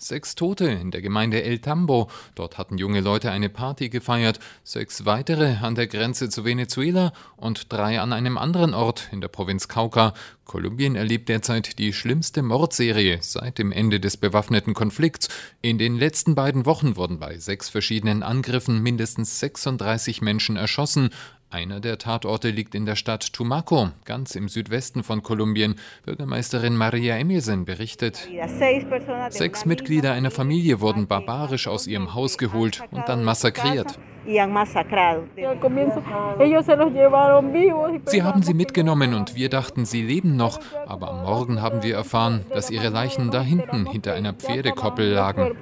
6 Tote in der Gemeinde El Tambo. Dort hatten junge Leute eine Party gefeiert. 6 weitere an der Grenze zu Venezuela und 3 an einem anderen Ort in der Provinz Cauca. Kolumbien erlebt derzeit die schlimmste Mordserie seit dem Ende des bewaffneten Konflikts. In den letzten beiden Wochen wurden bei 6 verschiedenen Angriffen mindestens 36 Menschen erschossen. Einer der Tatorte liegt in der Stadt Tumaco, ganz im Südwesten von Kolumbien. Bürgermeisterin Maria Emilsen berichtet: 6 Mitglieder einer Familie wurden barbarisch aus ihrem Haus geholt und dann massakriert. Sie haben sie mitgenommen und wir dachten, sie leben noch. Aber am Morgen haben wir erfahren, dass ihre Leichen da hinten hinter einer Pferdekoppel lagen,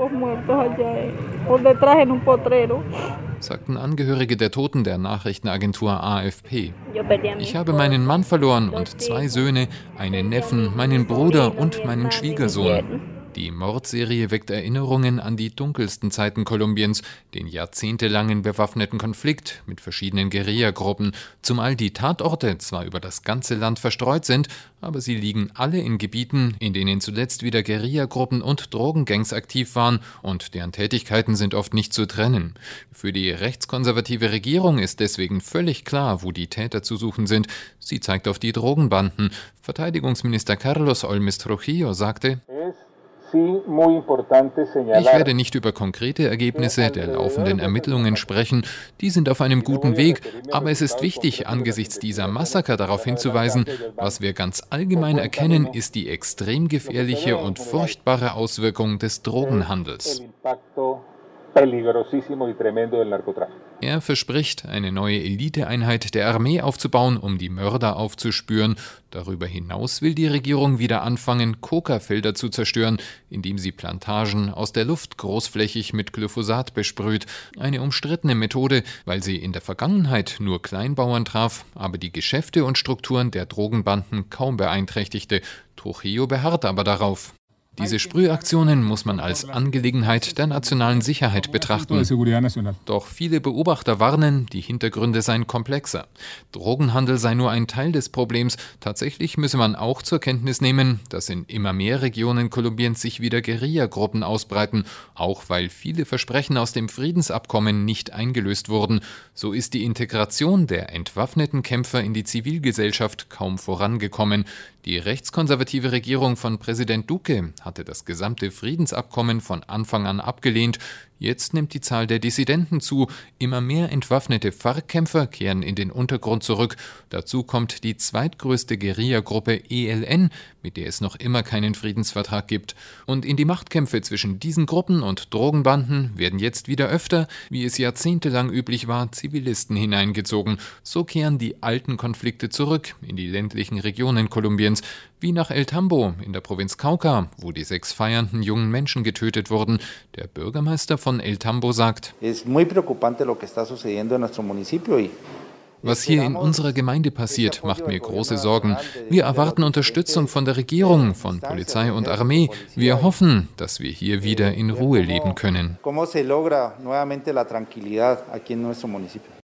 sagten Angehörige der Toten der Nachrichtenagentur AFP. Ich habe meinen Mann verloren und 2 Söhne, einen Neffen, meinen Bruder und meinen Schwiegersohn. Die Mordserie weckt Erinnerungen an die dunkelsten Zeiten Kolumbiens, den jahrzehntelangen bewaffneten Konflikt mit verschiedenen Guerillagruppen, zumal die Tatorte zwar über das ganze Land verstreut sind, aber sie liegen alle in Gebieten, in denen zuletzt wieder Guerillagruppen und Drogengangs aktiv waren, und deren Tätigkeiten sind oft nicht zu trennen. Für die rechtskonservative Regierung ist deswegen völlig klar, wo die Täter zu suchen sind. Sie zeigt auf die Drogenbanden. Verteidigungsminister Carlos Olmes Trujillo sagte: Ich werde nicht über konkrete Ergebnisse der laufenden Ermittlungen sprechen, die sind auf einem guten Weg, aber es ist wichtig, angesichts dieser Massaker darauf hinzuweisen, was wir ganz allgemein erkennen, ist die extrem gefährliche und furchtbare Auswirkung des Drogenhandels. Er verspricht, eine neue Eliteeinheit der Armee aufzubauen, um die Mörder aufzuspüren. Darüber hinaus will die Regierung wieder anfangen, Coca-Felder zu zerstören, indem sie Plantagen aus der Luft großflächig mit Glyphosat besprüht. Eine umstrittene Methode, weil sie in der Vergangenheit nur Kleinbauern traf, aber die Geschäfte und Strukturen der Drogenbanden kaum beeinträchtigte. Trujillo beharrt aber darauf. Diese Sprühaktionen muss man als Angelegenheit der nationalen Sicherheit betrachten. Doch viele Beobachter warnen, die Hintergründe seien komplexer. Drogenhandel sei nur ein Teil des Problems. Tatsächlich müsse man auch zur Kenntnis nehmen, dass in immer mehr Regionen Kolumbiens sich wieder Guerillagruppen ausbreiten, auch weil viele Versprechen aus dem Friedensabkommen nicht eingelöst wurden. So ist die Integration der entwaffneten Kämpfer in die Zivilgesellschaft kaum vorangekommen. Die rechtskonservative Regierung von Präsident Duque hatte das gesamte Friedensabkommen von Anfang an abgelehnt. Jetzt nimmt die Zahl der Dissidenten zu. Immer mehr entwaffnete FARC-Kämpfer kehren in den Untergrund zurück. Dazu kommt die zweitgrößte Guerillagruppe ELN, mit der es noch immer keinen Friedensvertrag gibt. Und in die Machtkämpfe zwischen diesen Gruppen und Drogenbanden werden jetzt wieder öfter, wie es jahrzehntelang üblich war, Zivilisten hineingezogen. So kehren die alten Konflikte zurück in die ländlichen Regionen Kolumbiens, wie nach El Tambo in der Provinz Cauca, wo die 6 feiernden jungen Menschen getötet wurden. Der Bürgermeister von El Tambo sagt: Was hier in unserer Gemeinde passiert, macht mir große Sorgen. Wir erwarten Unterstützung von der Regierung, von Polizei und Armee. Wir hoffen, dass wir hier wieder in Ruhe leben können.